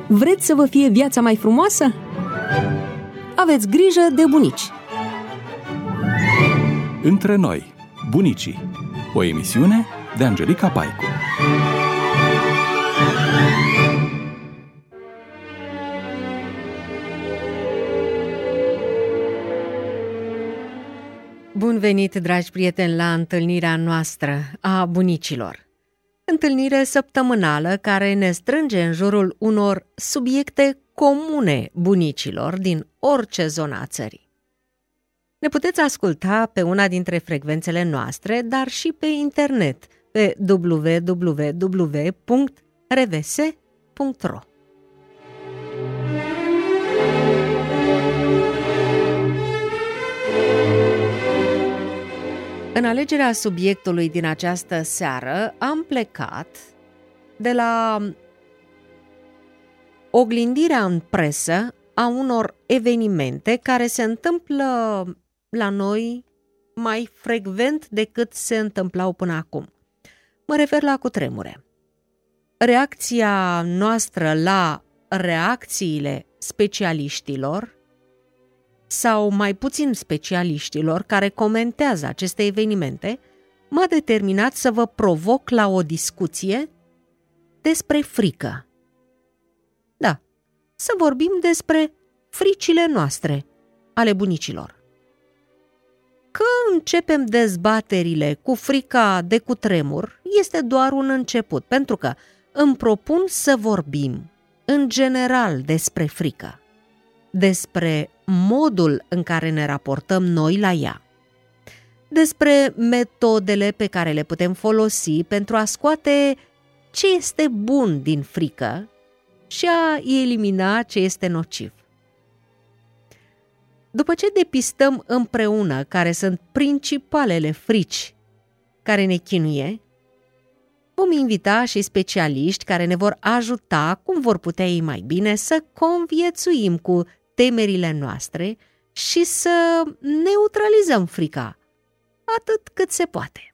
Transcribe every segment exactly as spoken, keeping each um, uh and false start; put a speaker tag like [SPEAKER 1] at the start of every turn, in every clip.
[SPEAKER 1] Vreți să vă fie viața mai frumoasă? Aveți grijă de bunici!
[SPEAKER 2] Între noi, bunicii. O emisiune de Angelica Paicu.
[SPEAKER 3] Bun venit, dragi prieteni, la întâlnirea noastră a bunicilor. Întâlnire săptămânală care ne strânge în jurul unor subiecte comune bunicilor din orice zonă a țării. Ne puteți asculta pe una dintre frecvențele noastre, dar și pe internet, pe w w w punct revese punct ro. În alegerea subiectului din această seară am plecat de la oglindirea în presă a unor evenimente care se întâmplă la noi mai frecvent decât se întâmplau până acum. Mă refer la cutremure. Reacția noastră la reacțiile specialiștilor sau mai puțin specialiștilor care comentează aceste evenimente m-a determinat să vă provoc la o discuție despre frică. Da, să vorbim despre fricile noastre, ale bunicilor. Că începem dezbaterile cu frica de cutremur este doar un început, pentru că îmi propun să vorbim în general despre frică, despre modul în care ne raportăm noi la ea, despre metodele pe care le putem folosi pentru a scoate ce este bun din frică și a elimina ce este nociv. După ce depistăm împreună care sunt principalele frici care ne chinuie, vom invita și specialiști care ne vor ajuta cum vor putea ei mai bine să conviețuim cu temerile noastre și să neutralizăm frica, atât cât se poate.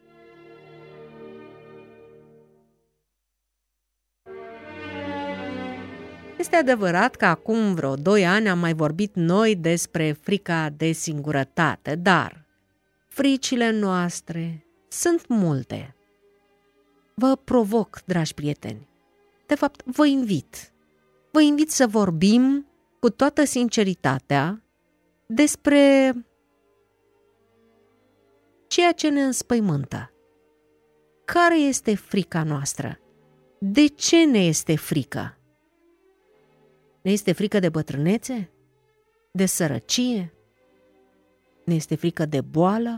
[SPEAKER 3] Este adevărat că acum vreo doi ani am mai vorbit noi despre frica de singurătate, dar fricile noastre sunt multe. Vă provoc, dragi prieteni, de fapt vă invit, vă invit să vorbim cu toată sinceritatea despre ceea ce ne înspăimântă. Care este frica noastră? De ce ne este frică? Ne este frică de bătrânețe? De sărăcie? Ne este frică de boală?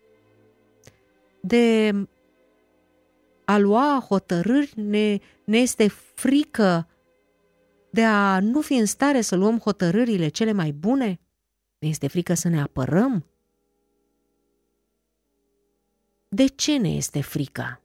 [SPEAKER 3] De a lua hotărâri? Ne, ne este frică de a nu fi în stare să luăm hotărârile cele mai bune? Ne este frică să ne apărăm? De ce ne este frică?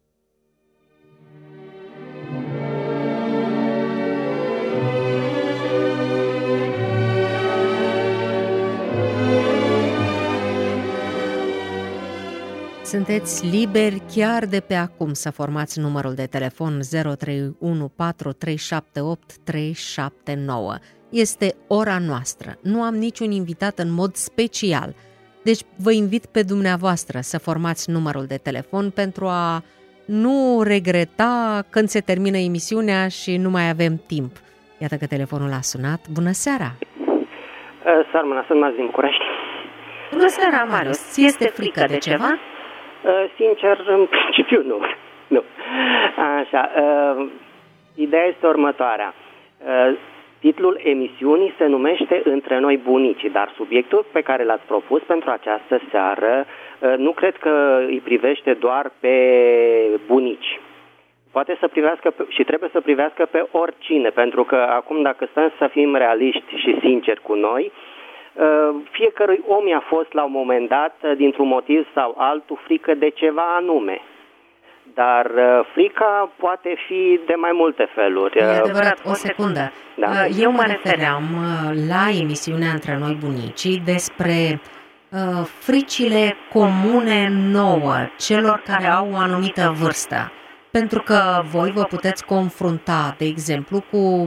[SPEAKER 3] Sunteți liberi chiar de pe acum să formați numărul de telefon zero trei unu patru trei șapte opt trei șapte nouă. Este ora noastră. Nu am niciun invitat în mod special. Deci vă invit pe dumneavoastră să formați numărul de telefon pentru a nu regreta când se termină emisiunea și nu mai avem timp. Iată că telefonul a sunat. Bună seara!
[SPEAKER 4] Sarmâna, sunt Marius din București.
[SPEAKER 3] Bună seara, Marius! Ți este frică de ceva?
[SPEAKER 4] Sincer, în principiu nu. nu. Așa, ideea este următoarea. Titlul emisiunii se numește Între noi bunicii, dar subiectul pe care l-ați propus pentru această seară nu cred că îi privește doar pe bunici. Poate să privească pe, și trebuie să privească pe oricine, pentru că acum dacă stăm să fim realiști și sinceri cu noi, fiecărui om i-a fost la un moment dat, dintr-un motiv sau altul, frică de ceva anume. Dar frica poate fi de mai multe feluri.
[SPEAKER 3] E adevărat, o secundă.
[SPEAKER 4] Da?
[SPEAKER 3] Eu mă refeream la emisiunea Între noi bunicii despre uh, fricile comune nouă, celor care au o anumită vârstă. Pentru că voi vă puteți confrunta, de exemplu, cu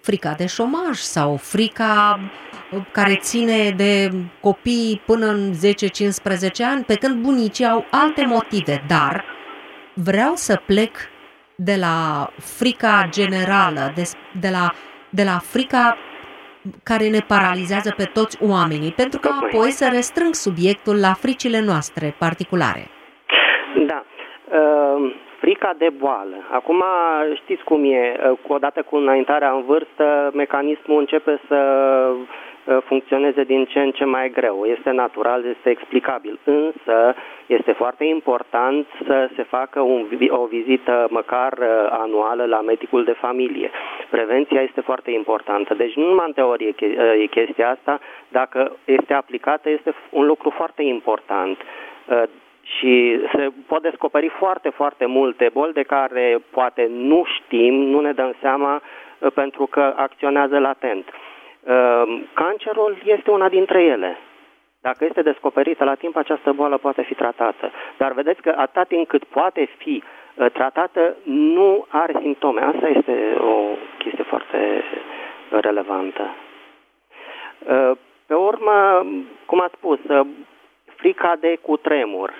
[SPEAKER 3] frica de șomaj sau frica care ține de copii până în zece cincisprezece ani, pe când bunicii au alte motive. Dar vreau să plec de la frica generală, de, de, la, de la frica care ne paralizează pe toți oamenii, pentru că apoi să restrâng subiectul la fricile noastre particulare. Da.
[SPEAKER 4] Uh, frica de boală. Acum știți cum e, odată cu înaintarea în vârstă, mecanismul începe să funcționeze din ce în ce mai greu. Este natural, este explicabil, însă este foarte important să se facă un, o vizită măcar anuală la medicul de familie. Prevenția este foarte importantă. Deci nu numai în teorie e chestia asta, dacă este aplicată este un lucru foarte important. Și se pot descoperi foarte, foarte multe boli de care poate nu știm, nu ne dăm seama pentru că acționează latent. Cancerul este una dintre ele. Dacă este descoperită la timp, această boală poate fi tratată. Dar vedeți că atât timp cât poate fi tratată, nu are simptome. Asta este o chestie foarte relevantă. Pe urmă, cum ați spus, frica de cutremur.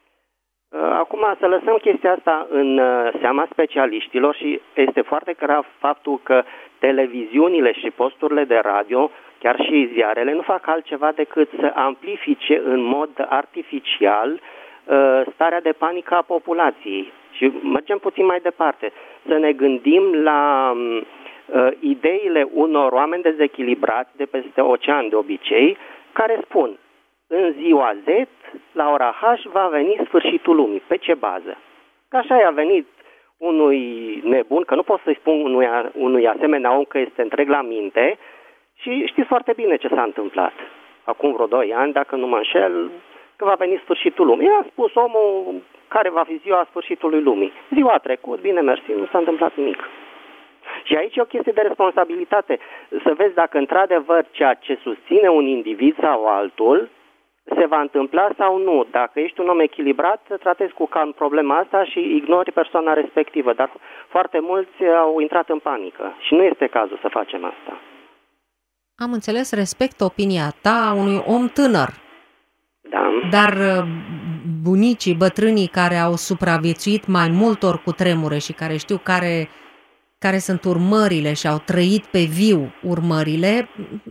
[SPEAKER 4] Acum să lăsăm chestia asta în seama specialiștilor și este foarte grav faptul că televiziunile și posturile de radio, chiar și ziarele, nu fac altceva decât să amplifice în mod artificial starea de panică a populației. Și mergem puțin mai departe. Să ne gândim la ideile unor oameni dezechilibrați de peste ocean de obicei, care spun: în ziua Z, la ora H, va veni sfârșitul lumii. Pe ce bază? Că așa i-a venit unui nebun, că nu pot să-i spun unui, unui asemenea om că este întreg la minte, și știți foarte bine ce s-a întâmplat. Acum vreo doi ani, dacă nu mă înșel, că va veni sfârșitul lumii. I-a spus omul care va fi ziua sfârșitului lumii. Ziua a trecut, bine mersi, nu s-a întâmplat nimic. Și aici e o chestie de responsabilitate. Să vezi dacă într-adevăr ceea ce susține un individ sau altul se va întâmpla sau nu. Dacă ești un om echilibrat, tratezi cu calm problema asta și ignori persoana respectivă. Dar foarte mulți au intrat în panică și nu este cazul să facem asta.
[SPEAKER 3] Am înțeles, respect opinia ta unui om tânăr.
[SPEAKER 4] Da.
[SPEAKER 3] Dar bunicii, bătrânii care au supraviețuit mai multor cutremure și care știu care, care sunt urmările și au trăit pe viu urmările,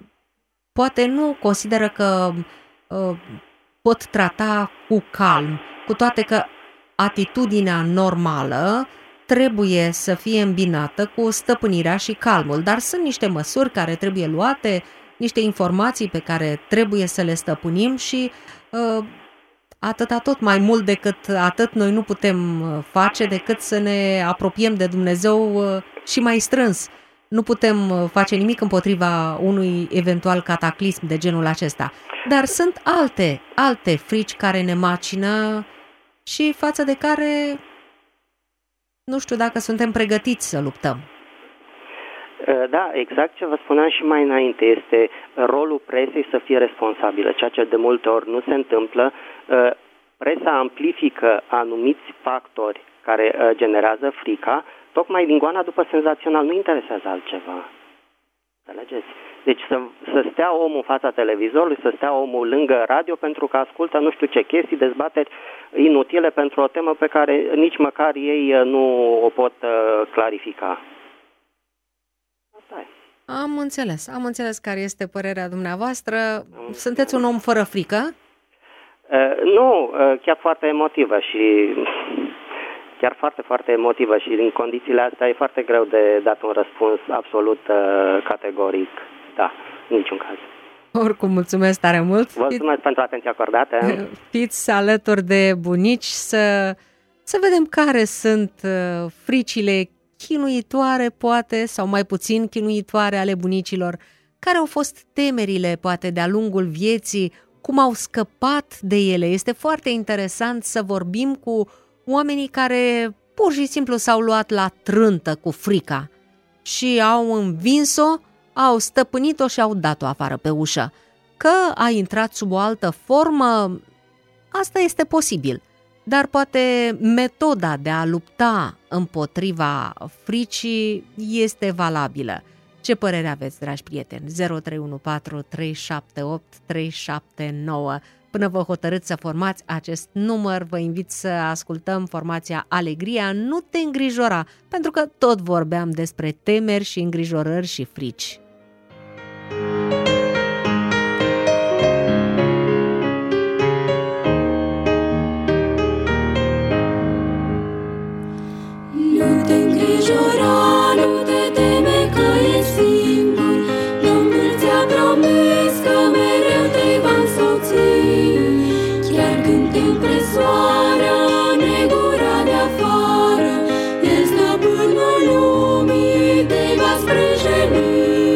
[SPEAKER 3] poate nu consideră că uh, pot trata cu calm, cu toate că atitudinea normală trebuie să fie îmbinată cu stăpânirea și calmul, dar sunt niște măsuri care trebuie luate, niște informații pe care trebuie să le stăpânim și uh, atâta tot, mai mult decât atât noi nu putem face decât să ne apropiem de Dumnezeu uh, și mai strâns. Nu putem face nimic împotriva unui eventual cataclism de genul acesta. Dar sunt alte, alte frici care ne macină și față de care nu știu dacă suntem pregătiți să luptăm.
[SPEAKER 4] Da, exact ce vă spuneam și mai înainte. Este rolul presei să fie responsabilă, ceea ce de multe ori nu se întâmplă. Presa amplifică anumiți factori care generează frica, tocmai din goana după senzațional, nu interesează altceva. Înțelegeți? Deci să, să stea omul în fața televizorului, să stea omul lângă radio pentru că ascultă nu știu ce chestii, dezbateri inutile pentru o temă pe care nici măcar ei nu o pot uh, clarifica. Asta e.
[SPEAKER 3] Am înțeles, am înțeles care este părerea dumneavoastră. Sunteți un om fără frică?
[SPEAKER 4] Uh, nu, uh, chiar foarte emotivă și... chiar foarte, foarte emotivă și în condițiile astea e foarte greu de dat un răspuns absolut uh, categoric. Da, în niciun caz.
[SPEAKER 3] Oricum, mulțumesc tare mult.
[SPEAKER 4] Vă mulțumesc pentru atenția acordată.
[SPEAKER 3] Fiți alături de bunici să, să vedem care sunt uh, fricile chinuitoare, poate, sau mai puțin chinuitoare ale bunicilor, care au fost temerile, poate, de-a lungul vieții, cum au scăpat de ele. Este foarte interesant să vorbim cu oamenii care pur și simplu s-au luat la trântă cu frica și au învins-o, au stăpânit-o și au dat-o afară pe ușă. Că a intrat sub o altă formă, asta este posibil, dar poate metoda de a lupta împotriva fricii este valabilă. Ce părere aveți, dragi prieteni? zero trei unu patru trei șapte opt trei șapte nouă. Până vă hotărâți să formați acest număr, vă invit să ascultăm formația Alegria, Nu te îngrijora, pentru că tot vorbeam despre temeri și îngrijorări și frici.
[SPEAKER 5] Nu te îngrijora, nu te teme că ești singur, Domnul ți-a promis că mereu te va însoți. Chiar când te împresoară negura de afară, El, stăpânul lumii, te va sprijini.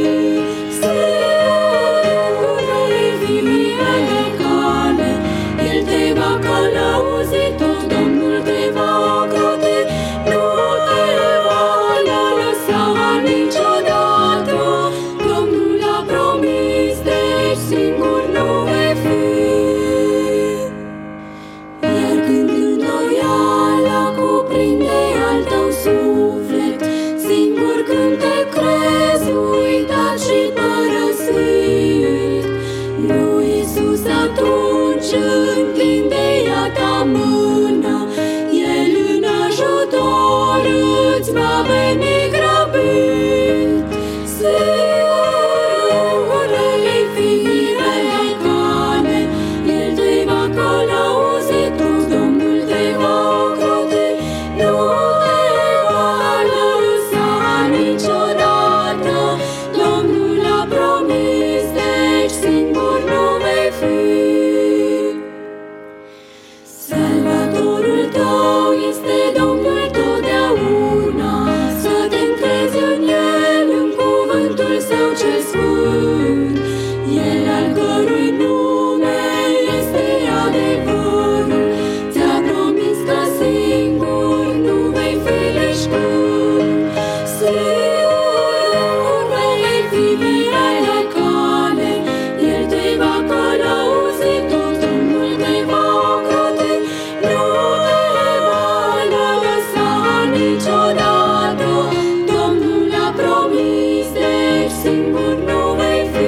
[SPEAKER 5] Sigură-i fie de cale, El te va călăuzi tot, Domnul te va ocroti, nu te va lăsa niciodată. Domnul a promis, deci singur nu vei fi. Iar când îndoiala cuprinde al tău suflet, singur când te crezi uitat și părăsit, nu, Iisus, atunci întinde ea ta mână, El în ajutor îți va veni grăbit. Sigură-i fire de cale, El te va călăuzi tot, Domnul te va ocroti, nu te va lăsa niciodată. Domnul a promis, deci singur nu vei fi. Salvatorul tău este Domnul totdeauna, să te încrezi în El, în cuvântul Său cel sfânt. El, al cărui nume este adevărul, ți-a promis că singur nu vei fi leșcând. Sigură-i fie de cale, El te va călăuzi tot, Domnul te va ocroti, nu te va lăsa niciodată. Domnul a promis, deci singur nu vei fi.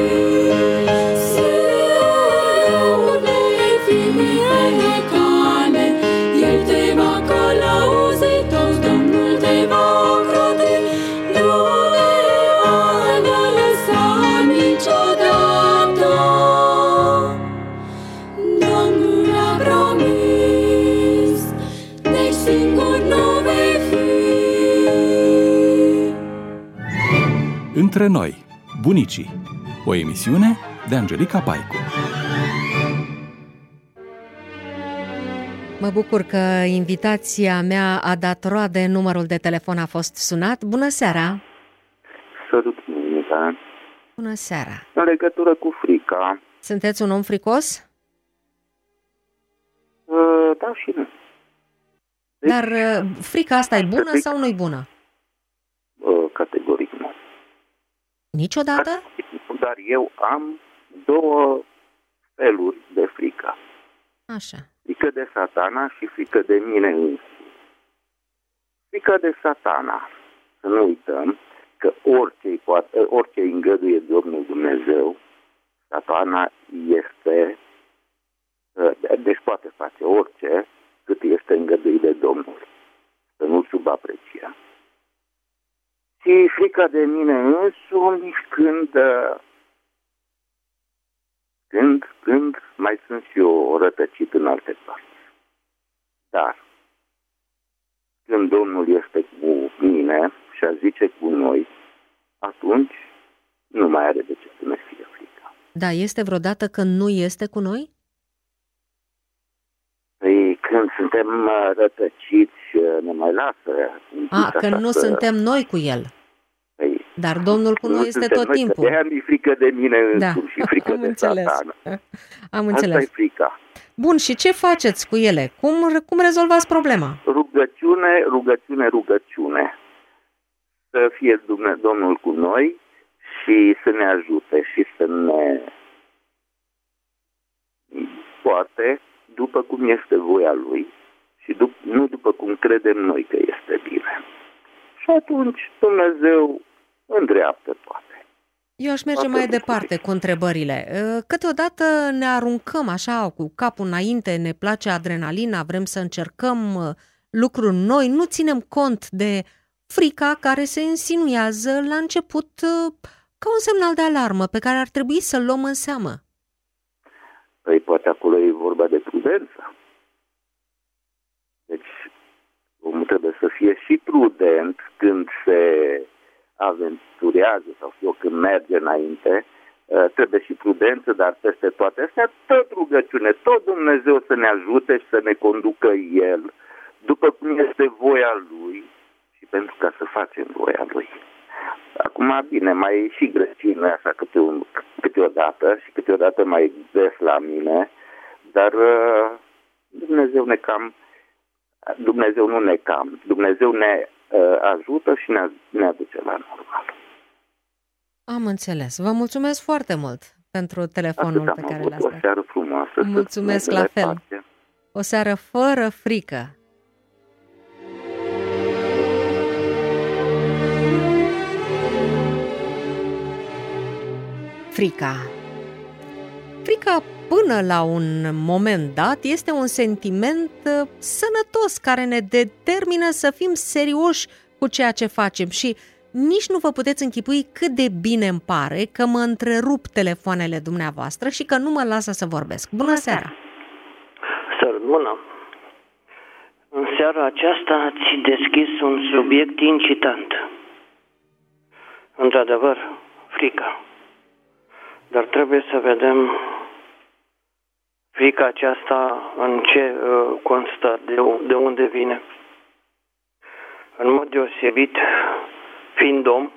[SPEAKER 5] Sigură-i fie de cale, El te va călăuzi tot, Domnul te va ocroti, nu te va lăsa niciodată. Domnul a promis, deci singur nu vei fi.
[SPEAKER 2] Între noi, bunicii. O emisiune de Angelica Paicu.
[SPEAKER 3] Mă bucur că invitația mea a dat roade, numărul de telefon a fost sunat. Bună seara!
[SPEAKER 6] Sărut minte.
[SPEAKER 3] Bună seara!
[SPEAKER 6] În legătură cu frica,
[SPEAKER 3] Sunteți un om fricos?
[SPEAKER 6] uh, da și nu. Deci,
[SPEAKER 3] Dar uh, frica asta e bună
[SPEAKER 6] fric-
[SPEAKER 3] sau nu e bună?
[SPEAKER 6] uh, categoric nu.
[SPEAKER 3] Niciodată?
[SPEAKER 6] Dar eu am două feluri de frică.
[SPEAKER 3] Așa.
[SPEAKER 6] Frică de Satana și frică de mine însuși. Frică de Satana. Să nu uităm că orice, poate, orice îngăduie Domnul Dumnezeu, Satana este, deci poate face orice cât este îngăduit de Domnul. Să nu-l subaprecia. Și frica de mine însumi când, când, când mai sunt și eu rătăcit în alte părți. Dar când Domnul este cu mine și a zice cu noi, atunci nu mai are de ce să ne fie frică.
[SPEAKER 3] Da, este vreodată când nu este cu noi?
[SPEAKER 6] Păi când suntem rătăciți și ne mai lasă.
[SPEAKER 3] A, când nu
[SPEAKER 6] să...
[SPEAKER 3] suntem noi cu El.
[SPEAKER 6] Păi,
[SPEAKER 3] Dar Domnul cu noi este tot
[SPEAKER 6] noi,
[SPEAKER 3] timpul.
[SPEAKER 6] De-aia mi-e frică de mine însumi
[SPEAKER 3] Da,
[SPEAKER 6] și frică
[SPEAKER 3] am
[SPEAKER 6] de
[SPEAKER 3] înțeles.
[SPEAKER 6] Satana.
[SPEAKER 3] Am
[SPEAKER 6] Asta
[SPEAKER 3] înțeles.
[SPEAKER 6] e frica.
[SPEAKER 3] Bun, și ce faceți cu ele? Cum, cum rezolvați problema?
[SPEAKER 6] Rugăciune, rugăciune, rugăciune. Să fie Domnul cu noi și să ne ajute și să ne poate după cum este voia Lui și dup- nu după cum credem noi că este bine. Și atunci Dumnezeu îndreaptă toate.
[SPEAKER 3] Eu aș merge mai departe cu întrebările. Câteodată ne aruncăm așa cu capul înainte, ne place adrenalina, vrem să încercăm lucruri noi, nu ținem cont de frica care se insinuează la început ca un semnal de alarmă pe care ar trebui să-l luăm în seamă.
[SPEAKER 6] Păi poate acolo e vorba de prudență. Deci omul trebuie să fie și prudent când se aventurează sau știu eu, când merge înainte, trebuie și prudență, dar peste toate astea, tot rugăciune, tot Dumnezeu să ne ajute și să ne conducă El, după cum este voia Lui și pentru ca să facem voia Lui. Acum, bine, mai e și greșit, nu așa câte un, câteodată și câteodată mai des la mine, dar Dumnezeu ne cam, Dumnezeu nu ne cam, Dumnezeu ne ajută și ne, ne aduce la normal.
[SPEAKER 3] Am înțeles. Vă mulțumesc foarte mult pentru telefonul pe care l-ați dat.
[SPEAKER 6] O seară frumoasă.
[SPEAKER 3] Mulțumesc la fel. Pace. O seară fără frică. Frica. Frica, până la un moment dat, este un sentiment sănătos care ne determină să fim serioși cu ceea ce facem și nici nu vă puteți închipui cât de bine îmi pare că mă întrerup telefoanele dumneavoastră și că nu mă lasă să vorbesc. Bună seara!
[SPEAKER 7] Seară bună! În seara aceasta ați deschis un subiect incitant. Într-adevăr, frica. Dar trebuie să vedem frica aceasta în ce uh, constă, de, de unde vine. În mod deosebit, fiind om,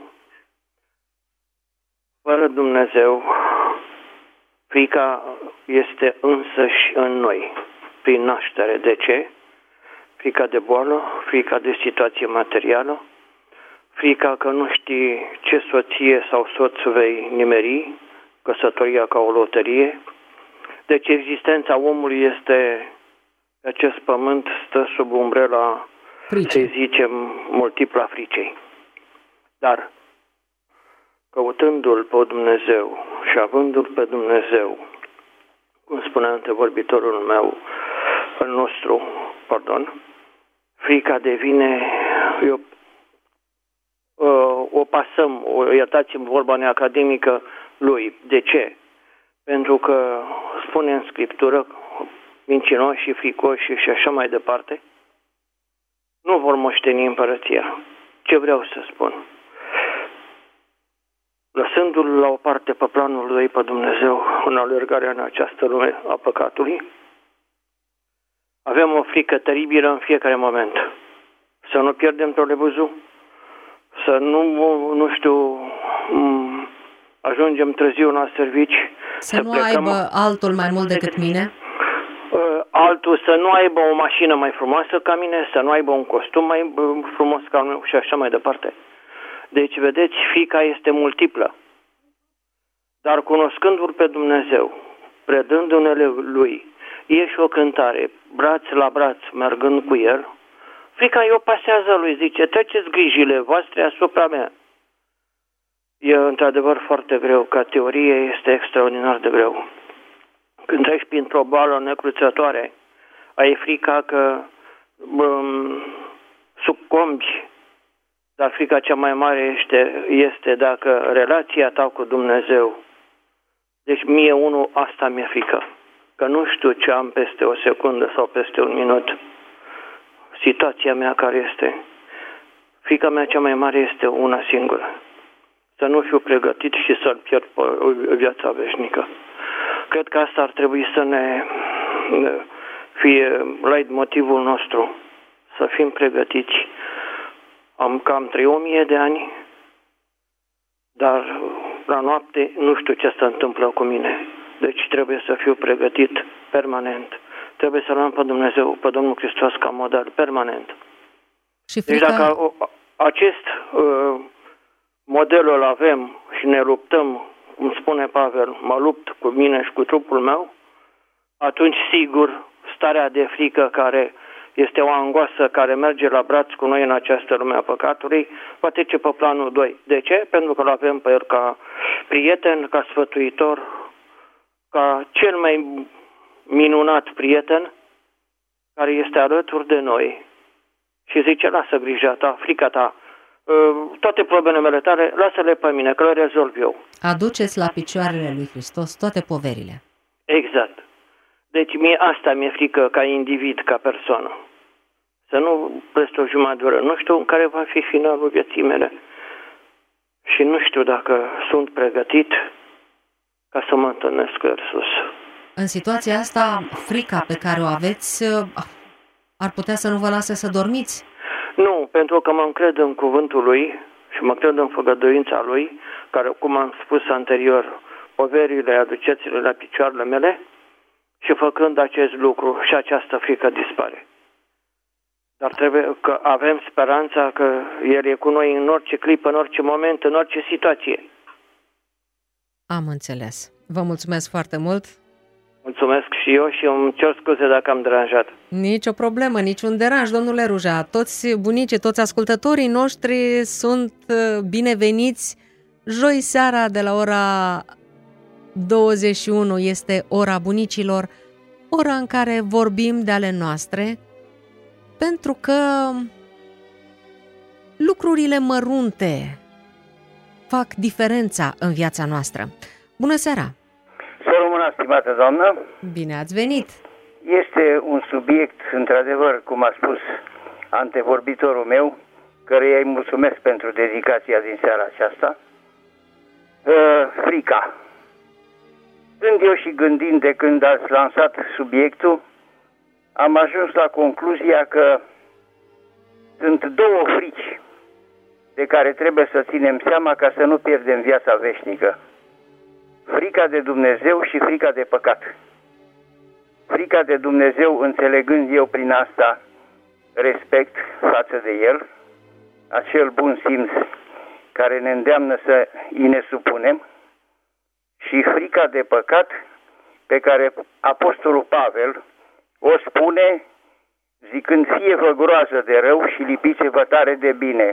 [SPEAKER 7] fără Dumnezeu, frica este însăși în noi, prin naștere. De ce? Frica de boală, frica de situație materială, frica că nu știi ce soție sau soț vei nimeri, căsătoria ca o loterie. Deci existența omului este, pe acest pământ, stă sub umbrela, Frice. Să zicem, multipla fricei. Dar, căutându-L pe Dumnezeu și avându-L pe Dumnezeu, cum spunea antevorbitorul meu, al nostru, pardon, frica devine, eu, o pasăm, o, iertați-mi vorba neacademică, lui. De ce? Pentru că spune în Scriptură, mincinoși și fricoși și așa mai departe, nu vor moșteni împărăția. Ce vreau să spun? Lăsându-l la o parte pe planul lui pe Dumnezeu în alergarea în această lume a păcatului, avem o frică teribilă în fiecare moment. Să nu pierdem trolebuzul, să nu, nu știu, ajungem târziu la servici.
[SPEAKER 3] Să, să nu plecăm, aibă altul mai mult decât mine?
[SPEAKER 7] Altul să nu aibă o mașină mai frumoasă ca mine, să nu aibă un costum mai frumos ca mine și așa mai departe. Deci, vedeți, frica este multiplă. Dar cunoscându-L pe Dumnezeu, predându-ne Lui, e și o cântare, braț la braț, mergând cu El, frica îi o pasează Lui, zice, treceți grijile voastre asupra mea. E într-adevăr foarte greu, ca teorie este extraordinar de greu. Când treci printr-o boală necruțătoare, ai frica că um, succombi, dar frica cea mai mare este, este dacă relația ta cu Dumnezeu, deci mie unul, asta mi-e frică, că nu știu ce am peste o secundă sau peste un minut, situația mea care este. Frica mea cea mai mare este una singură, să nu fiu pregătit și să-l pierd pe viața veșnică. Cred că asta ar trebui să ne fie light motivul nostru, să fim pregătiți. Am cam trei mii de ani, dar la noapte nu știu ce se întâmplă cu mine. Deci trebuie să fiu pregătit permanent. Trebuie să luăm pe Dumnezeu, pe Domnul Hristos ca model permanent.
[SPEAKER 3] Și frica...
[SPEAKER 7] Deci dacă acest uh, model îl avem și ne luptăm, cum spune Pavel, mă lupt cu mine și cu trupul meu, atunci sigur starea de frică care este o angoasă care merge la braț cu noi în această lume a păcatului, va trece pe planul doi. De ce? Pentru că îl avem pe el ca prieten, ca sfătuitor, ca cel mai minunat prieten care este alături de noi și zice, lasă grija ta, frica ta, toate problemele tale, lasă-le pe mine, că le rezolv eu.
[SPEAKER 3] Aduceți la picioarele lui Hristos toate poverile.
[SPEAKER 7] Exact. Deci mie asta mi-e frică ca individ, ca persoană. Să nu prest o jumătate de oră. Nu știu care va fi finalul vieții mele. Și nu știu dacă sunt pregătit ca să mă întâlnesc cu Iisus.
[SPEAKER 3] În situația asta, frica pe care o aveți ar putea să nu vă lase să dormiți?
[SPEAKER 7] Nu, pentru că mă încred în cuvântul Lui și mă cred în făgăduința Lui, care, cum am spus anterior, poverile aduceți-le la picioarele mele și făcând acest lucru și această frică dispare. Dar trebuie că avem speranța că El e cu noi în orice clipă, în orice moment, în orice situație.
[SPEAKER 3] Am înțeles. Vă mulțumesc foarte mult.
[SPEAKER 7] Mulțumesc și eu și îmi cer scuze dacă am deranjat.
[SPEAKER 3] Nici o problemă, niciun deranj, domnule Ruja. Toți bunicii, toți ascultătorii noștri sunt bineveniți. Joi seara de la ora douăzeci și unu este ora bunicilor, ora în care vorbim de ale noastre, pentru că lucrurile mărunte fac diferența în viața noastră. Bună seara!
[SPEAKER 8] Să rămână, stimată doamnă!
[SPEAKER 3] Bine ați venit!
[SPEAKER 8] Este un subiect, într-adevăr, cum a spus antevorbitorul meu, căruia îi mulțumesc pentru dedicația din seara aceasta, uh, frica. Când eu și gândind de când ați lansat subiectul, am ajuns la concluzia că sunt două frici de care trebuie să ținem seama ca să nu pierdem viața veșnică. Frica de Dumnezeu și frica de păcat. Frica de Dumnezeu, înțelegând eu prin asta respect față de El, acel bun simț care ne îndeamnă să îi ne supunem, și frica de păcat pe care Apostolul Pavel o spune zicând, fie-vă groază de rău și lipiți-vă tare de bine.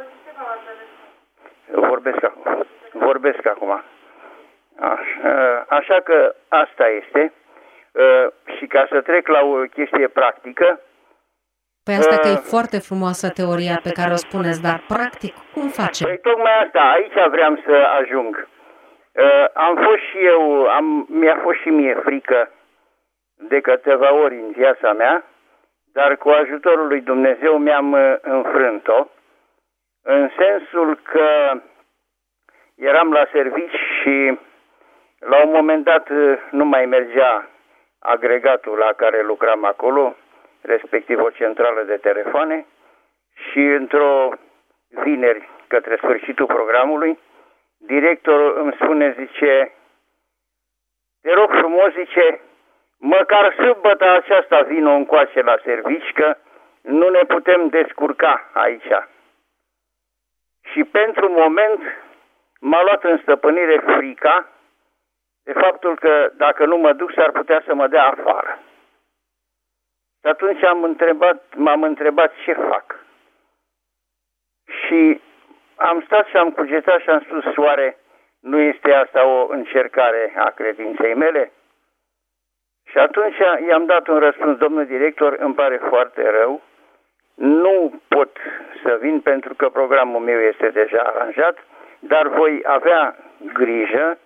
[SPEAKER 8] Vorbesc acum. Vorbesc acum. Așa, așa că asta este. Și ca să trec la o chestie practică.
[SPEAKER 3] Păi asta că e foarte frumoasă teoria pe care o spuneți, dar practic cum facem?
[SPEAKER 8] Păi tocmai asta, aici vreau să ajung. Am fost și eu, am, mi-a fost și mie frică de câteva ori în viața mea, dar cu ajutorul lui Dumnezeu mi-am înfrânt-o, în sensul că eram la servici și la un moment dat nu mai mergea agregatul la care lucram acolo, respectiv o centrală de telefoane, și într-o vineri, către sfârșitul programului, directorul îmi spune, zice, te rog frumos, zice, măcar sâmbătă aceasta vină încoace la servici, că nu ne putem descurca aici. Și pentru moment m-a luat în stăpânire frica de faptul că dacă nu mă duc s-ar putea să mă dea afară. Și atunci am întrebat, m-am întrebat ce fac. Și am stat și am cugetat și am spus, oare nu este asta o încercare a credinței mele? Și atunci i-am dat un răspuns, domnul director, îmi pare foarte rău, nu pot să vin pentru că programul meu este deja aranjat, dar voi avea grijă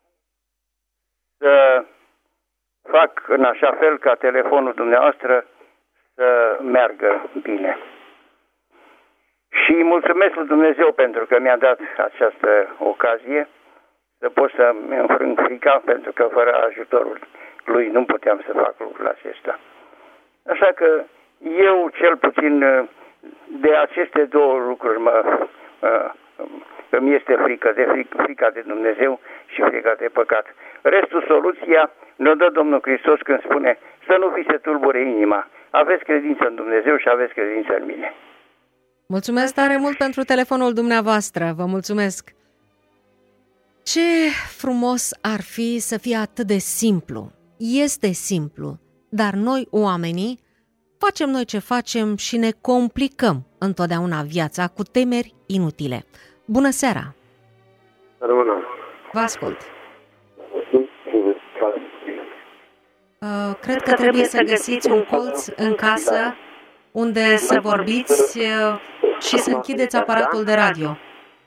[SPEAKER 8] să fac în așa fel ca telefonul dumneavoastră să meargă bine. Și mulțumesc lui Dumnezeu pentru că mi-a dat această ocazie să pot să-mi înfrâng frica, pentru că fără ajutorul lui nu puteam să fac lucrul acesta. Așa că eu cel puțin de aceste două lucruri mă, îmi este frică, de fric, frica de Dumnezeu și frica de păcat. Restul, soluția, ne-o dă Domnul Hristos când spune să nu vi se tulbure inima. Aveți credință în Dumnezeu și aveți credință în mine.
[SPEAKER 3] Mulțumesc tare mult pentru telefonul dumneavoastră, vă mulțumesc. Ce frumos ar fi să fie atât de simplu. Este simplu, dar noi, oamenii, facem noi ce facem și ne complicăm întotdeauna viața cu temeri inutile. Bună seara!
[SPEAKER 9] Rămână.
[SPEAKER 3] Vă ascult. Uh, cred că trebuie să găsiți un colț în casă unde să vorbiți uh, și să închideți aparatul de radio.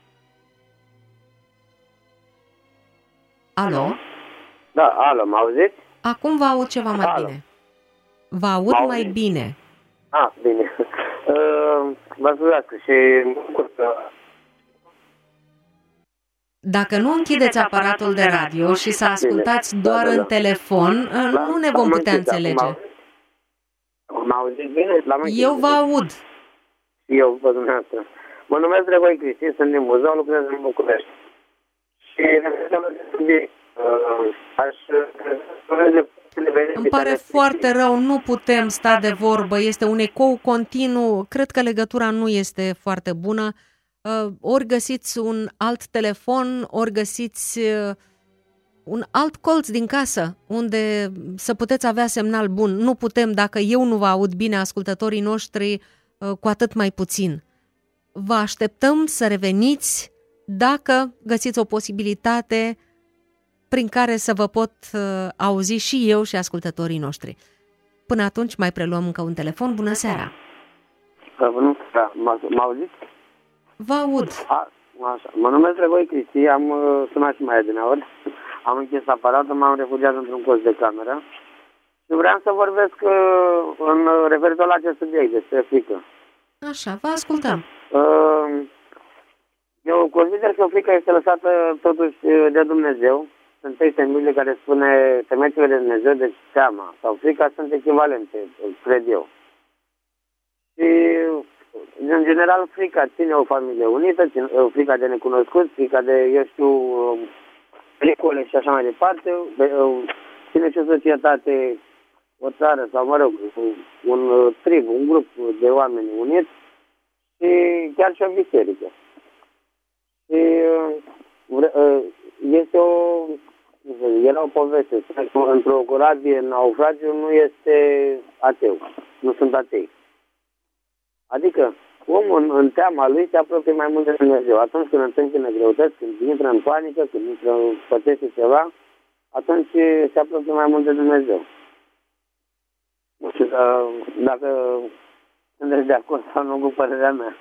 [SPEAKER 3] Alo?
[SPEAKER 9] Da, alo, mă auziți?
[SPEAKER 3] Acum vă aud ceva mai
[SPEAKER 9] Alo.
[SPEAKER 3] bine. Vă aud
[SPEAKER 9] M-auziți?
[SPEAKER 3] mai bine.
[SPEAKER 9] Ah, bine. Uh, vă scuzați și mă bucur că...
[SPEAKER 3] Dacă nu închideți aparatul de radio și să ascultați doar în telefon, uh, nu ne vom putea înțelege.
[SPEAKER 9] Mă auziți bine?
[SPEAKER 3] Eu vă aud.
[SPEAKER 9] Eu vă dumneavoastră. Mă numesc Dragoi Cristi, sunt din Buzău, lucrez în București. Și aș...
[SPEAKER 3] Îmi pare foarte rău, nu putem sta de vorbă, este un ecou continuu, cred că legătura nu este foarte bună. Ori găsiți un alt telefon, ori găsiți un alt colț din casă unde să puteți avea semnal bun. Nu putem, dacă eu nu vă aud bine, ascultătorii noștri, cu atât mai puțin. Vă așteptăm să reveniți dacă găsiți o posibilitate prin care să vă pot uh, auzi și eu și ascultătorii noștri. Până atunci mai preluăm încă un telefon. Bună seara!
[SPEAKER 9] Bună seara! Mă auziți?
[SPEAKER 3] Vă aud.
[SPEAKER 9] A, așa. Mă numesc Dragoi Cristi, am uh, sunat și mai adineauri. Am închis aparatul, m-am refugiat într-un colț de cameră și vreau să vorbesc uh, în referitor la acest subiect despre frică.
[SPEAKER 3] Așa, vă ascultăm.
[SPEAKER 9] Uh, eu consider că frica este lăsată totuși de Dumnezeu. Sunt texte în Biblie care spune temeți-vă de Dumnezeu, deci teama sau frica sunt echivalente, cred eu. Și, în general, frica ține o familie unită, ține, frica de necunoscut, frica de, eu știu, pericole și așa mai departe, ține și o societate, o țară sau, mă rog, un trib, un grup de oameni uniți și chiar și o biserică. Și este o, era o poveste, într-o corabie în naufragiu nu este ateu, nu sunt atei. Adică omul în, în teama lui se apropie mai mult de Dumnezeu. Atunci când întâmpină greutăți, când intră în panică, când intră, pățește ceva, atunci se apropie mai mult de Dumnezeu. Nu știu dacă sunteți de acord sau nu cu părerea mea.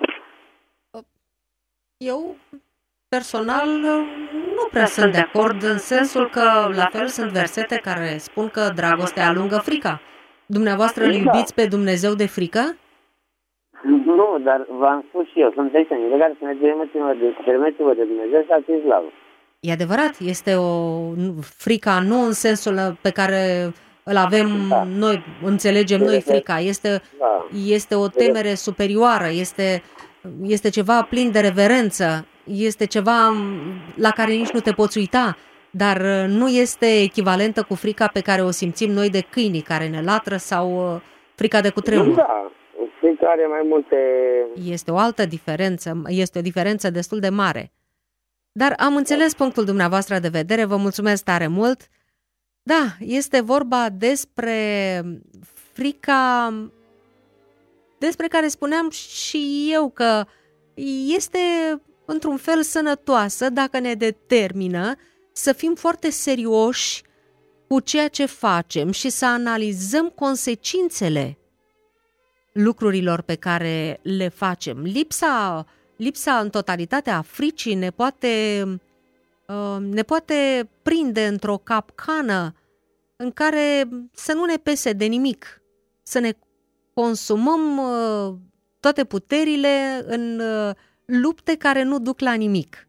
[SPEAKER 3] Eu, personal, nu prea sunt de acord, în sensul că, la fel, sunt versete care spun că dragostea alungă frica. Dumneavoastră îl iubiți pe Dumnezeu de frică?
[SPEAKER 9] Nu, dar v-am spus și eu, sunt texte în care spune temeți-vă de Dumnezeu și ați slavă.
[SPEAKER 3] E adevărat, este o frica nu în sensul pe care îl avem da. Noi, înțelegem noi frica, este, da. Este o temere superioară, este, este ceva plin de reverență, este ceva la care nici nu te poți uita, dar nu este echivalentă cu frica pe care o simțim noi de câinii care ne latră sau frica de cutremur.
[SPEAKER 9] Da, frica are mai multe...
[SPEAKER 3] Este o altă diferență, este o diferență destul de mare. Dar am înțeles punctul dumneavoastră de vedere, vă mulțumesc tare mult. Da, este vorba despre frica despre care spuneam și eu că este într-un fel sănătoasă dacă ne determină să fim foarte serioși cu ceea ce facem și să analizăm consecințele lucrurilor pe care le facem. Lipsa, lipsa în totalitate a fricii ne poate, ne poate prinde într-o capcană în care să nu ne pese de nimic, să ne consumăm toate puterile în lupte care nu duc la nimic.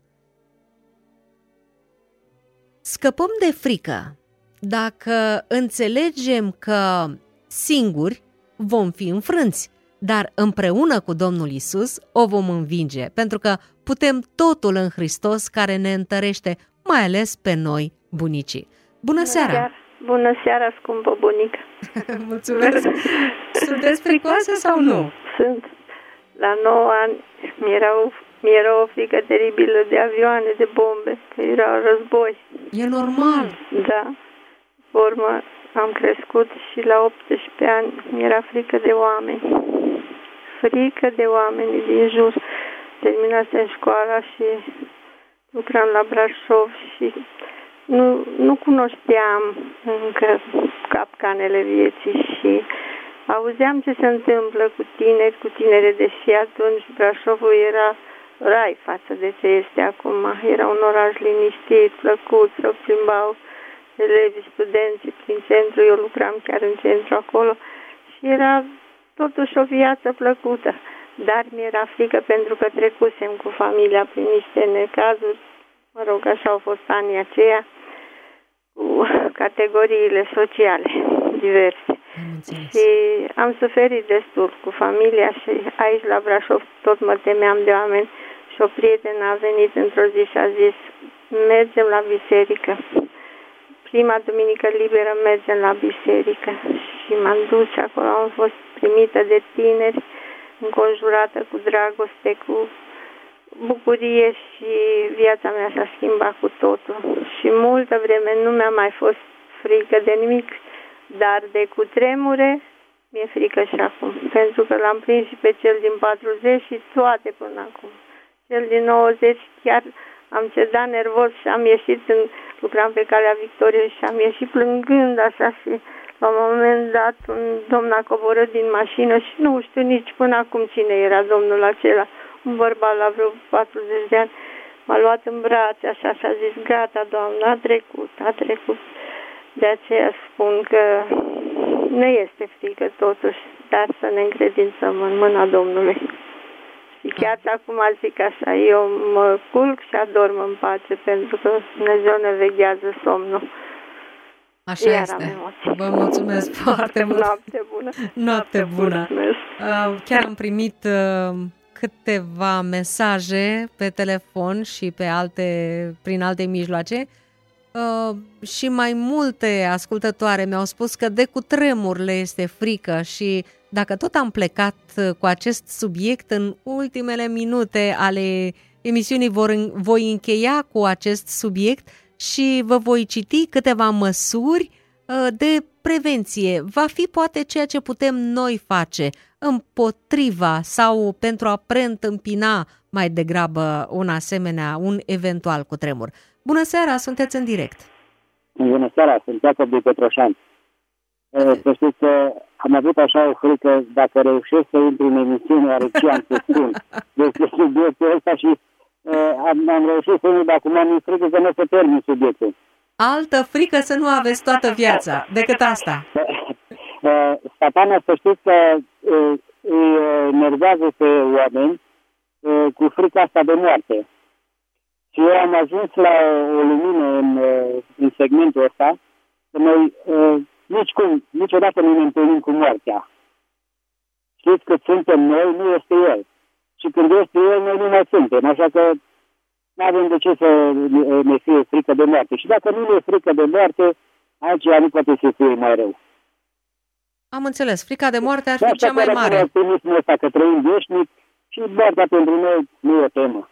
[SPEAKER 3] Scăpăm de frică dacă înțelegem că singuri vom fi înfrânți, dar împreună cu Domnul Iisus o vom învinge, pentru că putem totul în Hristos care ne întărește, mai ales pe noi, bunicii. Bună seara!
[SPEAKER 10] Bună seara, Bună seara scumpă bunică!
[SPEAKER 3] Mulțumesc! Sunteți fricoasă sau nu?
[SPEAKER 10] Sunt. La nouă ani mi-erau, mi-era o frică teribilă de avioane, de bombe, că era război.
[SPEAKER 3] E normal!
[SPEAKER 10] Da. Pe urmă am crescut și la optsprezece ani mi-era frică de oameni. Frică de oameni din jur. Terminasem școala și lucram la Brașov și nu, nu cunoșteam încă capcanele vieții și auzeam ce se întâmplă cu tineri, cu tinere, deși atunci Brașovul era rai față de ce este acum. Era un oraș liniștit, plăcut, să plimbau elevii, studenții prin centru, eu lucram chiar în centru acolo și era totuși o viață plăcută. Dar mi-era frică pentru că trecusem cu familia prin niște necazuri, mă rog, așa au fost anii aceia, cu categoriile sociale diverse. Și am suferit destul cu familia și aici la Brașov tot mă temeam de oameni și o prietenă a venit într-o zi și a zis, mergem la biserică. Prima duminică liberă mergem la biserică și m-am dus și acolo am fost primită de tineri, înconjurată cu dragoste, cu bucurie și viața mea s-a schimbat cu totul. Și multă vreme nu mi-a mai fost frică de nimic, dar de cutremure mi-e frică și acum, pentru că l-am prins și pe cel din patruzeci și toate până acum. Cel din nouăzeci chiar am cedat nervos și am ieșit, în, lucram pe Calea Victoriei și am ieșit plângând așa și la un moment dat un domn a coborât din mașină și nu știu nici până acum cine era domnul acela, un bărbat la vreo patruzeci de ani, m-a luat în brațe așa și a zis, gata, Doamne, a trecut, a trecut. De aceea spun că ne este frică totuși, dar să ne încredințăm în mâna Domnului. Și chiar acum zic așa, eu mă culc și adorm în pace, pentru că Dumnezeu ne veghează somnul.
[SPEAKER 3] Așa
[SPEAKER 10] Iar
[SPEAKER 3] este. Vă mulțumesc foarte mult.
[SPEAKER 10] Noapte bună.
[SPEAKER 3] Noapte bună.
[SPEAKER 10] Mulțumesc.
[SPEAKER 3] Chiar am primit câteva mesaje pe telefon și pe alte, prin alte mijloace. Uh, și mai multe ascultătoare mi-au spus că de cutremur le este frică și dacă tot am plecat cu acest subiect, în ultimele minute ale emisiunii vor, voi încheia cu acest subiect și vă voi citi câteva măsuri uh, de prevenție. Va fi poate ceea ce putem noi face împotriva sau pentru a preîntâmpina mai degrabă un asemenea, un eventual cutremur. Bună seara, sunteți în direct.
[SPEAKER 11] Bună seara, sunt Iacob de Petroșani. Să știți că am avut așa o frică, dacă reușesc să intru în emisiune, oare ce am să spun despre subiectul ăsta și am, am reușit să nu, dar acum am frică că nu o să termin subiectul.
[SPEAKER 3] Altă frică să nu aveți toată viața, decât asta.
[SPEAKER 11] Satana, să știți că îi enervează pe oameni cu frica asta de moarte. Și eu am ajuns la o lumină în, în segmentul ăsta, că noi nici cum, niciodată nu ne întâlnim cu moartea. Știți că suntem noi, nu este El. Și când este El, noi nu mai suntem. Așa că nu avem de ce să ne fie frică de moarte. Și dacă nu ne e frică de moarte, altceva nu poate să fie mai rău.
[SPEAKER 3] Am înțeles. Frica de moarte ar fi cea mai mare. Așa
[SPEAKER 11] că ăsta, că trăim veșnic și moartea pentru noi nu e o temă.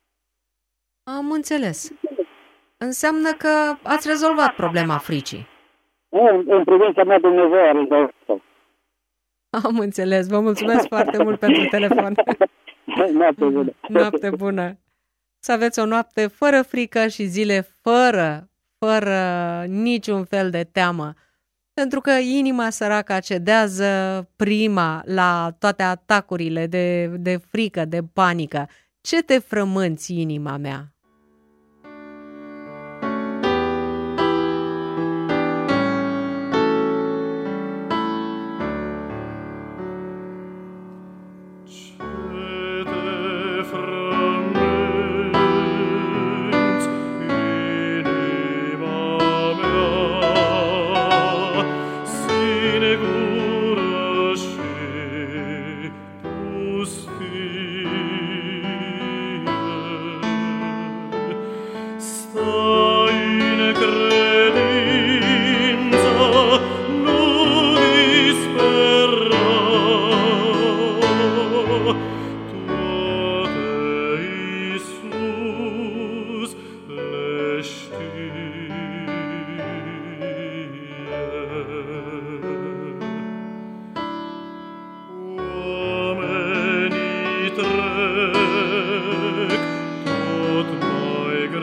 [SPEAKER 3] Am înțeles. Înseamnă că ați rezolvat problema fricii.
[SPEAKER 11] În, în privința mea, Dumnezeu a rezolvat-o.
[SPEAKER 3] Am înțeles. Vă mulțumesc foarte mult pentru telefon.
[SPEAKER 11] Noapte bună.
[SPEAKER 3] Noapte bună. Să aveți o noapte fără frică și zile fără, fără niciun fel de teamă. Pentru că inima săracă cedează prima la toate atacurile de, de frică, de panică. Ce te frămânți, inima mea?
[SPEAKER 12] Tot mai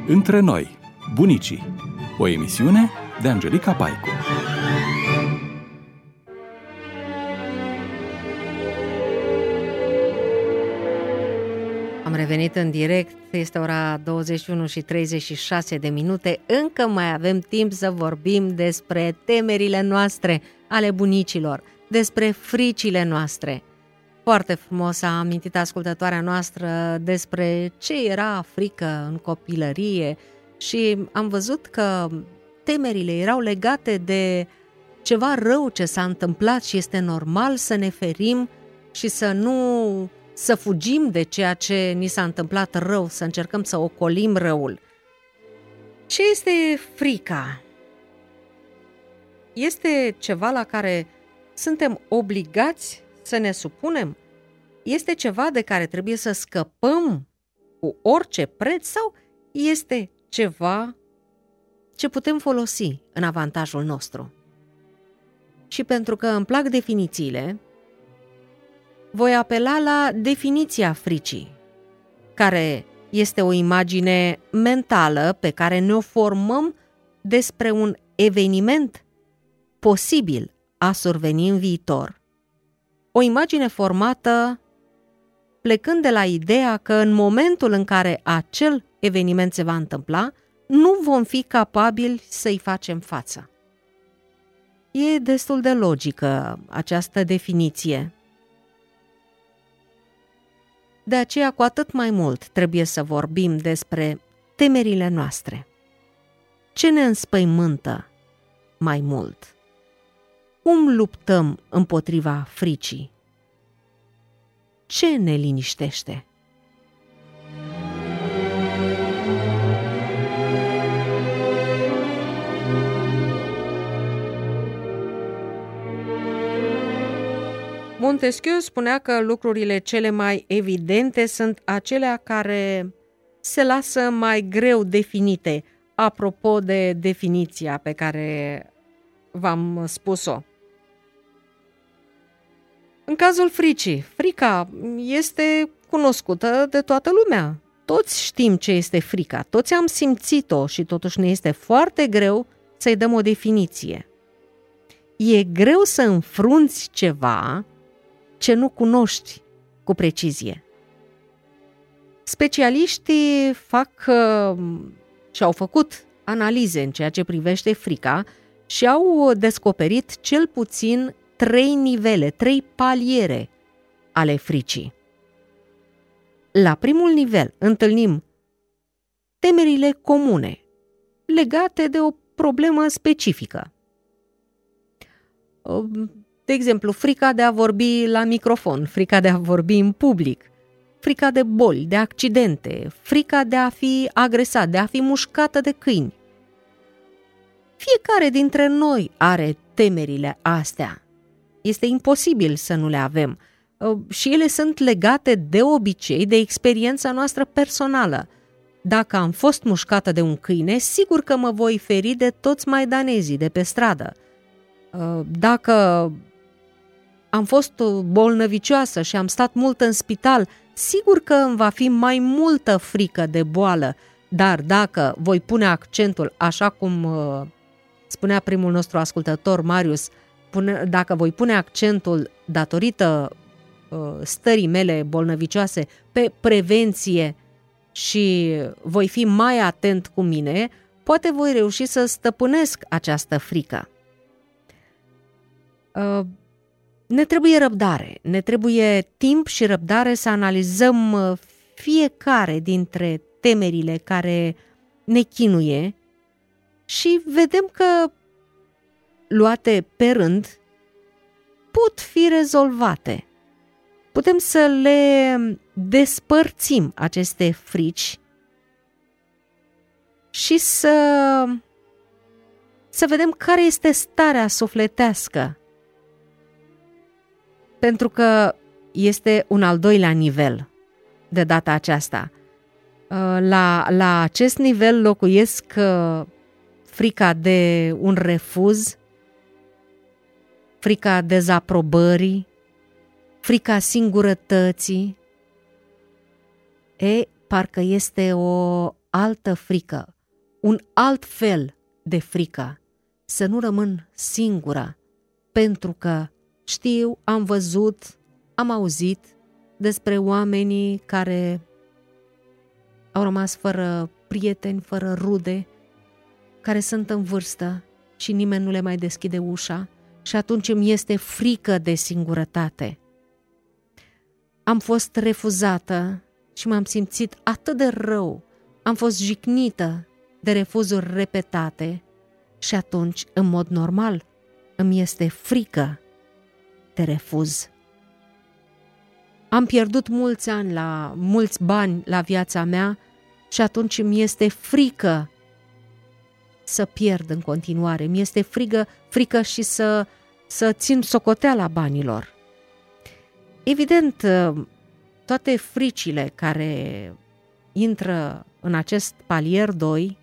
[SPEAKER 2] Între noi, bunicii. O emisiune de Angelica Paicu.
[SPEAKER 3] Am revenit în direct, este ora douăzeci și unu și treizeci și șase de minute. Încă mai avem timp să vorbim despre temerile noastre ale bunicilor, despre fricile noastre. Foarte frumos a amintit ascultătoarea noastră despre ce era frică în copilărie și am văzut că temerile erau legate de ceva rău ce s-a întâmplat și este normal să ne ferim și să nu să fugim de ceea ce ni s-a întâmplat rău, să încercăm să ocolim răul. Ce este frica? Este ceva la care suntem obligați să ne supunem? Este ceva de care trebuie să scăpăm cu orice preț sau este ceva ce putem folosi în avantajul nostru? Și pentru că îmi plac definițiile, voi apela la definiția fricii, care este o imagine mentală pe care ne-o formăm despre un eveniment posibil a surveni în viitor. O imagine formată plecând de la ideea că în momentul în care acel eveniment se va întâmpla, nu vom fi capabili să-i facem față. E destul de logică această definiție. De aceea, cu atât mai mult, trebuie să vorbim despre temerile noastre. Ce ne înspăimântă mai mult? Cum luptăm împotriva fricii? Ce ne liniștește? Montesquieu spunea că lucrurile cele mai evidente sunt acelea care se lasă mai greu definite, apropo de definiția pe care v-am spus-o. În cazul fricii, frica este cunoscută de toată lumea. Toți știm ce este frica, toți am simțit-o și totuși ne este foarte greu să-i dăm o definiție. E greu să înfrunți ceva ce nu cunoști cu precizie. Specialiștii fac și au făcut analize în ceea ce privește frica și au descoperit cel puțin trei nivele, trei paliere ale fricii. La primul nivel întâlnim temerile comune, legate de o problemă specifică. De exemplu, frica de a vorbi la microfon, frica de a vorbi în public, frica de boli, de accidente, frica de a fi agresat, de a fi mușcată de câini. Fiecare dintre noi are temerile astea. Este imposibil să nu le avem și ele sunt legate de obicei de experiența noastră personală. Dacă am fost mușcată de un câine, sigur că mă voi feri de toți maidanezii de pe stradă. Dacă am fost bolnăvicioasă și am stat mult în spital, sigur că îmi va fi mai multă frică de boală, dar dacă voi pune accentul, așa cum spunea primul nostru ascultător, Marius, pune, dacă voi pune accentul datorită stării mele bolnăvicioase pe prevenție și voi fi mai atent cu mine, poate voi reuși să stăpânesc această frică. Ne trebuie răbdare, ne trebuie timp și răbdare să analizăm fiecare dintre temerile care ne chinuie și vedem că, luate pe rând, pot fi rezolvate. Putem să le despărțim, aceste frici, și să, să vedem care este starea sufletească. Pentru că este un al doilea nivel de data aceasta. La, la acest nivel locuiesc frica de un refuz, frica dezaprobării, frica singurătății. E, parcă este o altă frică, un alt fel de frică, să nu rămân singură, pentru că știu, am văzut, am auzit despre oamenii care au rămas fără prieteni, fără rude, care sunt în vârstă și nimeni nu le mai deschide ușa și atunci îmi este frică de singurătate. Am fost refuzată și m-am simțit atât de rău, am fost jignită de refuzuri repetate și atunci, în mod normal, îmi este frică de refuz. Am pierdut mulți ani, la mulți bani la viața mea și atunci îmi este frică să pierd în continuare. Mi este frică, frică și să, să țin socoteala banilor. Evident, toate fricile care intră în acest palier doi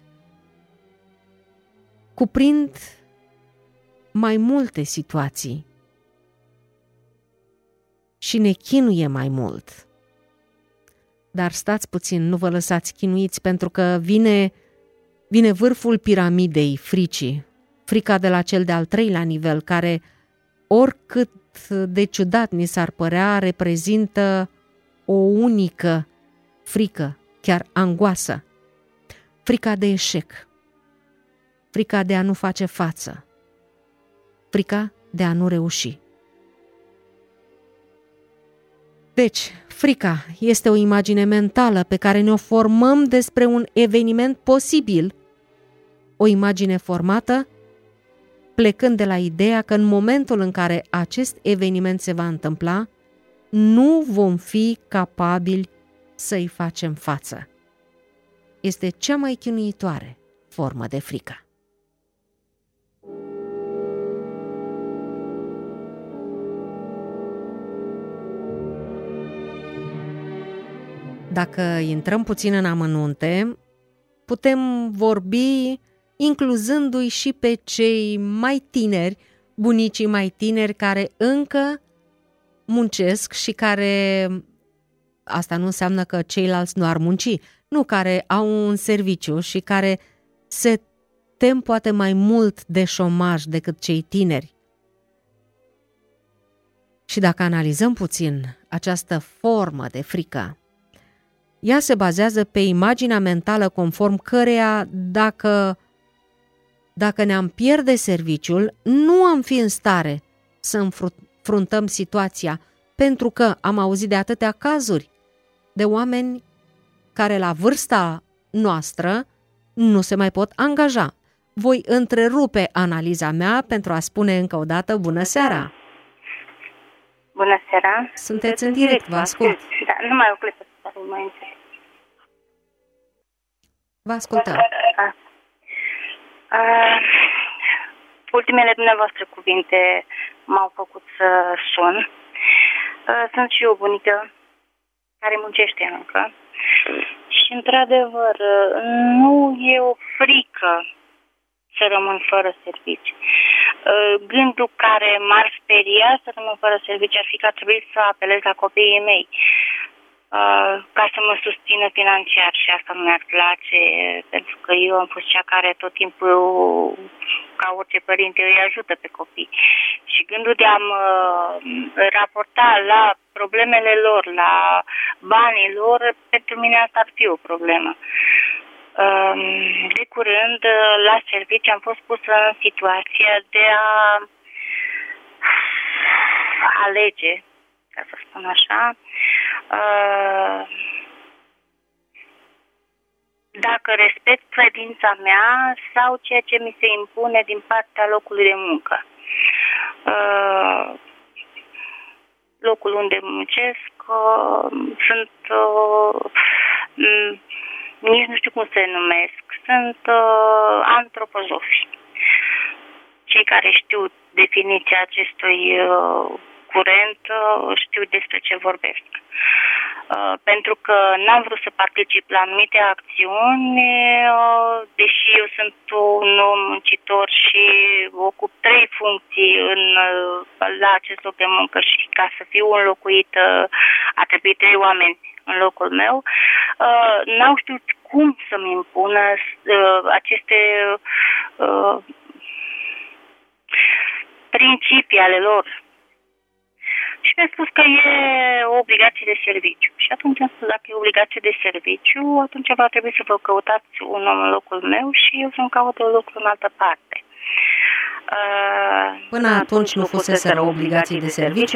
[SPEAKER 3] cuprind mai multe situații și ne chinuie mai mult. Dar stați puțin, nu vă lăsați chinuiți, pentru că vine, vine vârful piramidei fricii, frica de la cel de-al treilea nivel, care, oricât de ciudat ni s-ar părea, reprezintă o unică frică, chiar angoasă. Frica de eșec, frica de a nu face față, frica de a nu reuși. Deci, frica este o imagine mentală pe care ne-o formăm despre un eveniment posibil, o imagine formată plecând de la ideea că în momentul în care acest eveniment se va întâmpla, nu vom fi capabili să-i facem față. Este cea mai chinuitoare formă de frică. Dacă intrăm puțin în amănunte, putem vorbi incluzându-i și pe cei mai tineri, bunicii mai tineri care încă muncesc și care, asta nu înseamnă că ceilalți nu ar munci, nu, care au un serviciu și care se tem poate mai mult de șomaj decât cei tineri. Și dacă analizăm puțin această formă de frică, ea se bazează pe imaginea mentală conform căreia dacă, dacă ne-am pierde serviciul, nu am fi în stare să înfruntăm situația, pentru că am auzit de atâtea cazuri de oameni care la vârsta noastră nu se mai pot angaja. Voi întrerupe analiza mea pentru a spune încă o dată bună seara.
[SPEAKER 12] Bună seara.
[SPEAKER 3] Sunteți în direct, vă ascult.
[SPEAKER 12] Da, numai o clipă să stau mai întâi.
[SPEAKER 3] Vă ascultăm.
[SPEAKER 12] Uh, uh, ultimele dumneavoastră cuvinte m-au făcut să sun. Uh, sunt și eu bunică care muncește încă. Și, într-adevăr, nu e o frică să rămân fără servici. Gândul care m-ar speria să rămân fără servici ar fi că ar trebui să apelez la copiii mei ca să mă susțină financiar și asta nu mi-ar place, pentru că eu am fost cea care tot timpul, ca orice părinte, îi ajută pe copii. Și gândul de a mă raporta la problemele lor, la banii lor, pentru mine asta ar fi o problemă. De curând, la serviciu, am fost pusă în situația de a alege, ca să spun așa, dacă respect credința mea sau ceea ce mi se impune din partea locului de muncă. Locul unde muncesc sunt, nici nu știu cum se numesc, sunt antropozofi. Cei care știu definiția acestui curent știu despre ce vorbesc. Uh, pentru că n-am vrut să particip la anumite acțiuni, uh, deși eu sunt un om muncitor și ocup trei funcții în, uh, la acest loc de muncă și ca să fiu înlocuit uh, a trebuit trei oameni în locul meu. Uh, n-au știut cum să-mi impună uh, aceste uh, principii ale lor. Și mi-a spus că e o obligație de serviciu. Și atunci am spus, dacă e obligație de serviciu, atunci va trebui să vă căutați un om în locul meu și eu să-mi caut un lucru în altă parte. Uh,
[SPEAKER 3] Până atunci, atunci nu fusese o obligație de serviciu?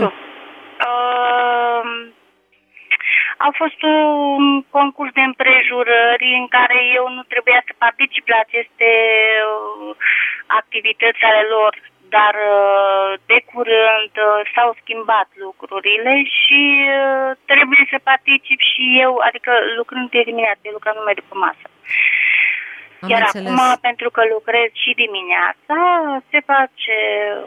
[SPEAKER 12] Uh, a fost un concurs de împrejurări în care eu nu trebuia să particip la aceste uh, activități ale lor, dar uh, de curând uh, s-au schimbat lucrurile și uh, trebuie să particip și eu, adică lucrând de dimineață, eu lucram numai după masă.
[SPEAKER 3] Am
[SPEAKER 12] Iar
[SPEAKER 3] înțeles.
[SPEAKER 12] acum, pentru că lucrez și dimineața, se face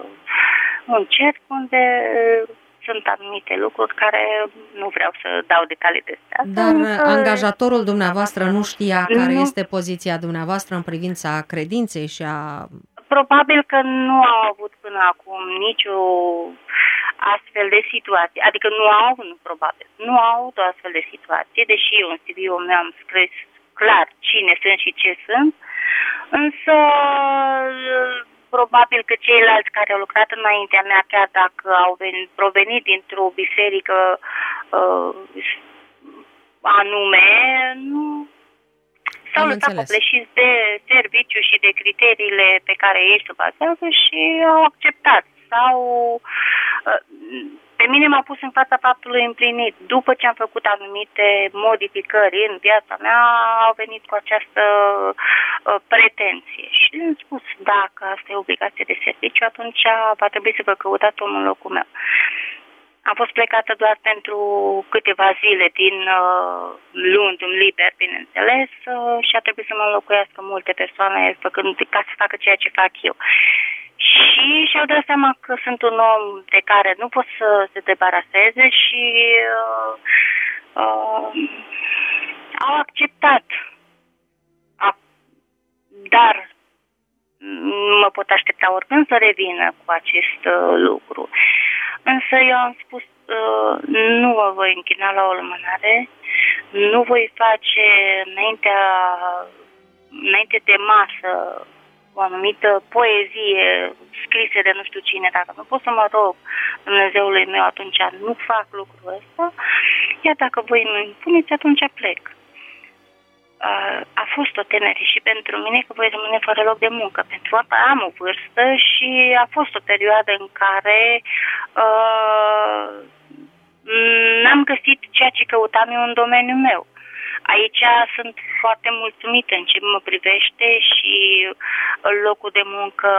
[SPEAKER 12] un cerc unde sunt anumite lucruri care nu vreau să dau detalii despre asta.
[SPEAKER 3] Dar
[SPEAKER 12] însă...
[SPEAKER 3] angajatorul dumneavoastră nu știa care
[SPEAKER 12] nu.
[SPEAKER 3] este poziția dumneavoastră în privința credinței și a...
[SPEAKER 12] Probabil că nu au avut până acum nicio astfel de situație. Adică nu au, nu probabil, nu au avut o astfel de situație, deși eu în C V-ul meu am scris clar cine sunt și ce sunt, însă probabil că ceilalți care au lucrat înaintea mea, chiar dacă au venit, provenit dintr-o biserică uh, anume, nu s-au lăsat copleșiți de serviciu și de criteriile pe care ei se bazează și au acceptat. Sau uh, pe mine m-a pus în fața faptului împlinit. După ce am făcut anumite modificări în viața mea, au venit cu această uh, pretenție. Și am spus, dacă asta e obligație de serviciu, atunci va trebui să vă căutați omul în locul meu. Am fost plecată doar pentru câteva zile din uh, luându-mi liber, bineînțeles, uh, și a trebuit să mă înlocuiască multe persoane făcând, ca să facă ceea ce fac eu. Și și-au dat seama că sunt un om de care nu pot să se debaraseze și uh, uh, au acceptat. A, dar mă pot aștepta oricând să revină cu acest uh, lucru. Însă eu am spus, uh, nu mă voi închina la o lumânare, nu voi face înaintea, înainte de masă o anumită poezie scrisă de nu știu cine. Dacă nu pot să mă rog Dumnezeului meu, atunci nu fac lucrul ăsta, iar dacă voi nu impuneți, atunci plec. A fost o temere și pentru mine că voi rămâne fără loc de muncă. Pentru asta am o vârstă și a fost o perioadă în care uh, n-am găsit ceea ce căutam eu în domeniul meu. Aici sunt foarte mulțumită în ce mă privește și locul de muncă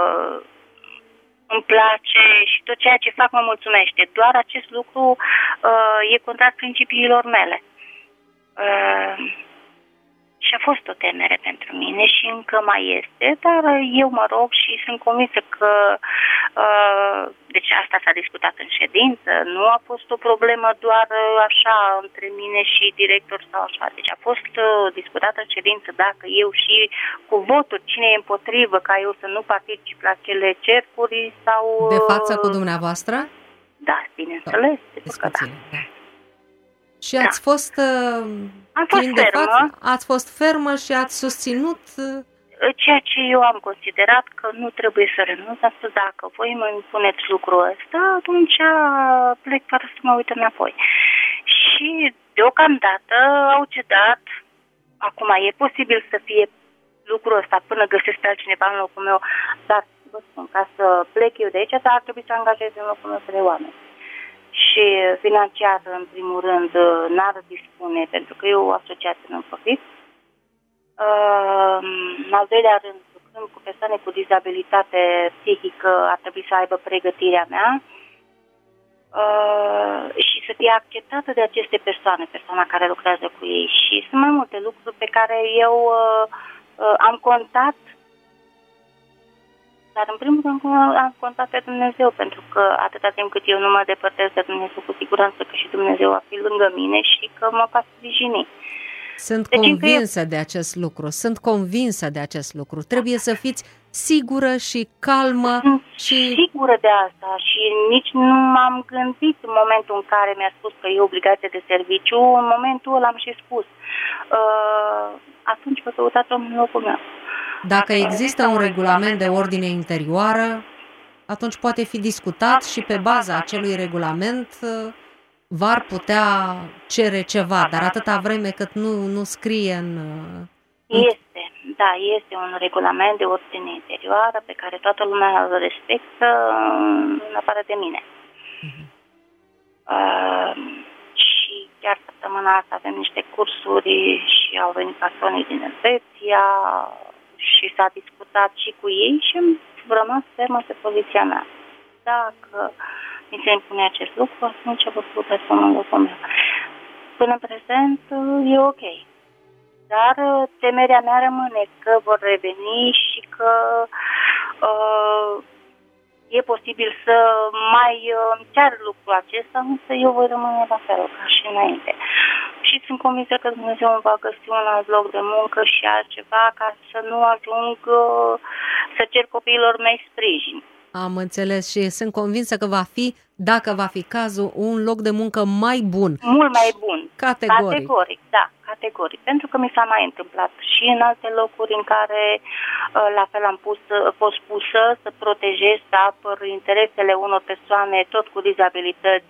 [SPEAKER 12] îmi place și tot ceea ce fac mă mulțumește. Doar acest lucru uh, e contrar principiilor mele. Uh, și a fost o temere pentru mine și încă mai este, dar eu mă rog și sunt convinsă că uh, deci asta s-a discutat în ședință, nu a fost o problemă doar așa între mine și director sau așa, deci a fost uh, discutată în ședință dacă eu și cu voturi, cine e împotrivă ca eu să nu particip la cele cercuri sau...
[SPEAKER 3] De față cu dumneavoastră?
[SPEAKER 12] Da, bineînțeles.
[SPEAKER 3] Discuțiile, da. Și ați da. fost... Uh...
[SPEAKER 12] Am fost fermă.
[SPEAKER 3] Față, ați fost fermă și ați susținut...
[SPEAKER 12] Ceea ce eu am considerat că nu trebuie să renunț, am spus, dacă voi mă impuneți lucrul ăsta, atunci plec fără să mă uit înapoi. Și deocamdată au cedat, acum e posibil să fie lucrul ăsta până găsesc pe altcineva în locul meu, dar vă spun, ca să plec eu de aici, dar ar trebui să angajez în locul meu trei oameni. Și financiar, în primul rând, n-ar dispune, pentru că e o asociație non-profit. Uh, în al doilea rând, lucrând cu persoane cu dizabilitate psihică, ar trebui să aibă pregătirea mea uh, și să fie acceptată de aceste persoane, persoana care lucrează cu ei. Și sunt mai multe lucruri pe care eu uh, uh, am contat. Dar în primul rând am contat pe Dumnezeu, pentru că atâta timp cât eu nu mă depărtez de Dumnezeu, cu siguranță că și Dumnezeu va fi lângă mine și că mă va sprijini.
[SPEAKER 3] Sunt deci convinsă eu... de acest lucru, sunt convinsă de acest lucru. Trebuie să fiți sigură și calmă.
[SPEAKER 12] Sunt
[SPEAKER 3] și
[SPEAKER 12] sigură de asta și nici nu m-am gândit în momentul în care mi-a spus că e obligație de serviciu, în momentul ăla am și spus. Uh, atunci vă căutați în locul meu.
[SPEAKER 3] Dacă există un regulament de ordine interioară, atunci poate fi discutat și pe baza acelui regulament v-ar putea cere ceva, dar atâta vreme cât nu, nu scrie în...
[SPEAKER 12] Este, da, este un regulament de ordine interioară pe care toată lumea îl respectă în afară de mine. Uh-huh. Uh, și chiar săptămâna asta avem niște cursuri și au venit pasionii din Elveția și s-a discutat și cu ei și am rămas fermă pe poziția mea. Dacă mi se impune acest lucru, atunci vă puteți pune în locul meu. Până în prezent e ok. Dar temerea mea rămâne că vor reveni și că uh, e posibil să mai uh, cear lucrul acesta, însă eu voi rămâne la fel ca și înainte. Și sunt convinsă că Dumnezeu îmi va găsi un alt loc de muncă și altceva ca să nu ajung uh, să cer copiilor mei sprijin.
[SPEAKER 3] Am înțeles și sunt convinsă că va fi, dacă va fi cazul, un loc de muncă mai bun.
[SPEAKER 12] Mult mai bun.
[SPEAKER 3] Categoric.
[SPEAKER 12] Categoric, da, categoric. Pentru că mi s-a mai întâmplat și în alte locuri în care la fel am pus, fost pusă să protejez, să apăr interesele unor persoane tot cu dizabilități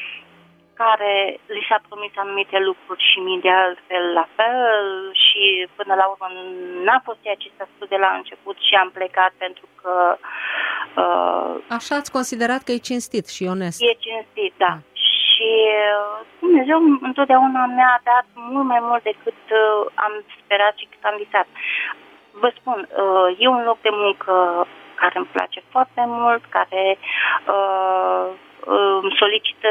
[SPEAKER 12] care li s-a promis anumite lucruri și mie de altfel la fel și până la urmă n-a fost ceea ce s-a spus de la început și am plecat pentru că... Uh,
[SPEAKER 3] Așa ați considerat că e cinstit și onest.
[SPEAKER 12] E cinstit, da. Mm. Și uh, Dumnezeu întotdeauna mi-a dat mult mai mult decât uh, am sperat și cât am visat. Vă spun, uh, e un loc de muncă care îmi place foarte mult, care uh, îmi solicită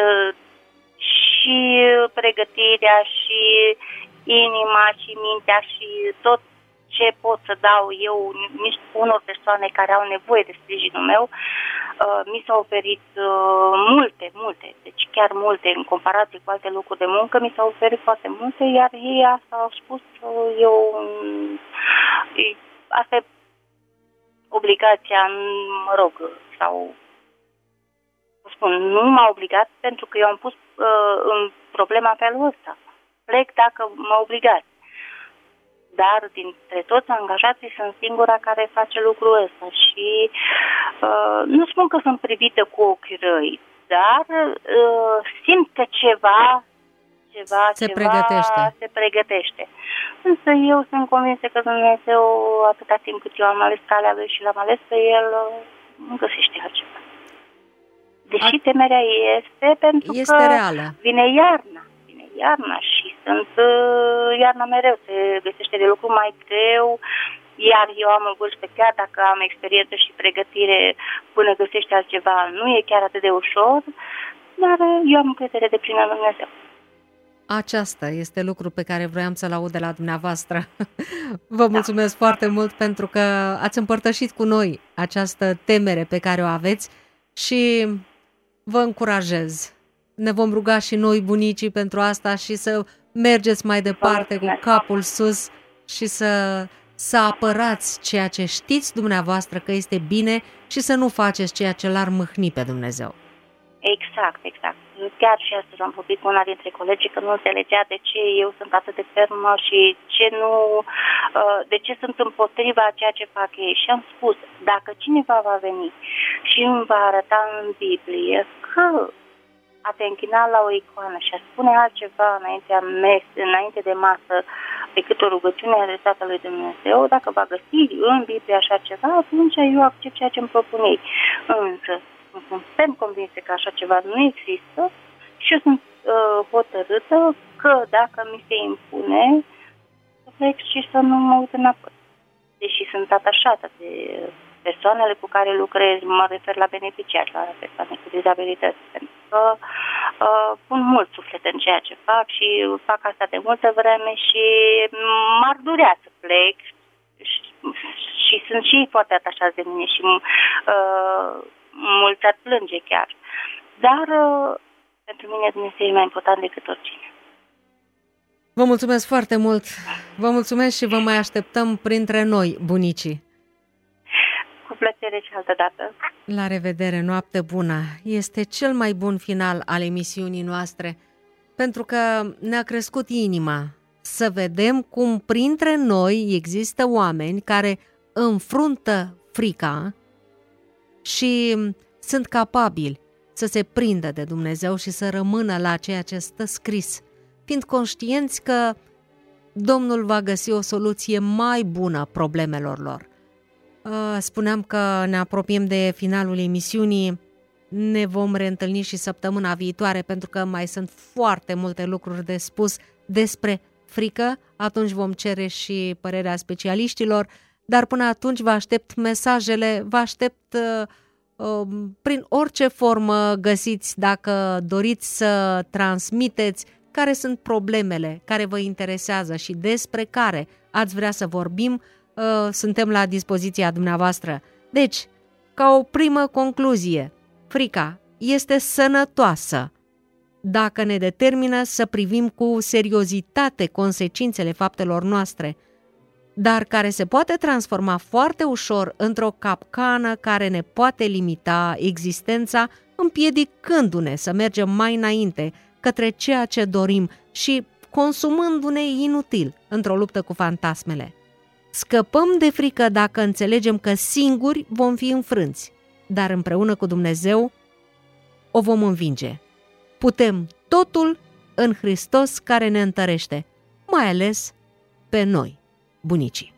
[SPEAKER 12] și pregătirea și inima și mintea și tot ce pot să dau eu unor persoane care au nevoie de sprijinul meu. Uh, mi s-au oferit uh, multe, multe, deci chiar multe în comparație cu alte locuri de muncă, mi s-au oferit foarte multe, iar ei asta au spus, uh, eu, uh, asta e obligația, mă rog, sau spun, nu m-a obligat pentru că eu am pus uh, în problema în felul ăsta. Plec dacă mă obligați. Dar dintre toți angajații sunt singura care face lucrul ăsta și uh, nu spun că sunt privită cu ochi răi, dar uh, simt că ceva, ceva,
[SPEAKER 3] se
[SPEAKER 12] ceva
[SPEAKER 3] pregătește.
[SPEAKER 12] se pregătește. Însă eu sunt convinsă că Dumnezeu, atâta timp cât eu am ales calea lui și l-am ales pe el, uh, nu găsește altceva. Deși temerea este pentru
[SPEAKER 3] este
[SPEAKER 12] că
[SPEAKER 3] reală.
[SPEAKER 12] Vine iarna, vine iarna și sunt uh, iarna mereu, se găsește de lucru mai greu, iar eu am în vârstă, chiar dacă am experiență și pregătire până găsește altceva, nu e chiar atât de ușor, dar eu am încredere de plină în Dumnezeu.
[SPEAKER 3] Aceasta este lucru pe care vroiam să-l aud de la dumneavoastră. Vă mulțumesc da. foarte mult pentru că ați împărtășit cu noi această temere pe care o aveți și vă încurajez. Ne vom ruga și noi, bunicii, pentru asta și să mergeți mai departe cu capul sus și să, să apărați ceea ce știți dumneavoastră că este bine și să nu faceți ceea ce l-ar mâhni pe Dumnezeu.
[SPEAKER 12] Exact, exact. Chiar și astăzi am vorbit cu una dintre colegii că nu înțelegea de ce eu sunt atât de fermă și ce nu, de ce sunt împotriva a ceea ce fac ei. Și am spus, dacă cineva va veni și îmi va arăta în Biblie că a te închina la o icoană și a spune altceva înaintea mes, înainte de masă decât o rugăciune adresată lui Dumnezeu, dacă va găsi în Biblie așa ceva, atunci eu accept ceea ce îmi propun ei. Însă, sunt ferm convinsă că așa ceva nu există și eu sunt uh, hotărâtă că dacă mi se impune, să plec și să nu mă uit înapoi. Deși sunt atașată de persoanele cu care lucrez, mă refer la beneficiari, la persoane cu dizabilități, pentru că uh, pun mult suflet în ceea ce fac și fac asta de multă vreme și m-ar durea să plec și, și sunt și ei foarte atașați de mine și uh, mulți ar plânge chiar. Dar uh, pentru mine Dumnezeu e mai important decât oricine.
[SPEAKER 3] Vă mulțumesc foarte mult! Vă mulțumesc și vă mai așteptăm printre noi, bunicii.
[SPEAKER 12] revedere și altă dată.
[SPEAKER 3] La revedere, noapte bună. Este cel mai bun final al emisiunii noastre, pentru că ne-a crescut inima să vedem cum printre noi există oameni care înfruntă frica și sunt capabili să se prindă de Dumnezeu și să rămână la ceea ce stă scris, fiind conștienți că Domnul va găsi o soluție mai bună problemelor lor. Spuneam că ne apropiem de finalul emisiunii, ne vom reîntâlni și săptămâna viitoare pentru că mai sunt foarte multe lucruri de spus despre frică, atunci vom cere și părerea specialiștilor, dar până atunci vă aștept mesajele, vă aștept uh, uh, prin orice formă găsiți, dacă doriți să transmiteți care sunt problemele care vă interesează și despre care ați vrea să vorbim, uh, suntem la dispoziția dumneavoastră. Deci, ca o primă concluzie, frica este sănătoasă dacă ne determină să privim cu seriozitate consecințele faptelor noastre, dar care se poate transforma foarte ușor într-o capcană care ne poate limita existența, împiedicându-ne să mergem mai înainte către ceea ce dorim și consumându-ne inutil într-o luptă cu fantasmele. Scăpăm de frică dacă înțelegem că singuri vom fi înfrânți, dar împreună cu Dumnezeu o vom învinge. Putem totul în Hristos care ne întărește, mai ales pe noi, bunicii.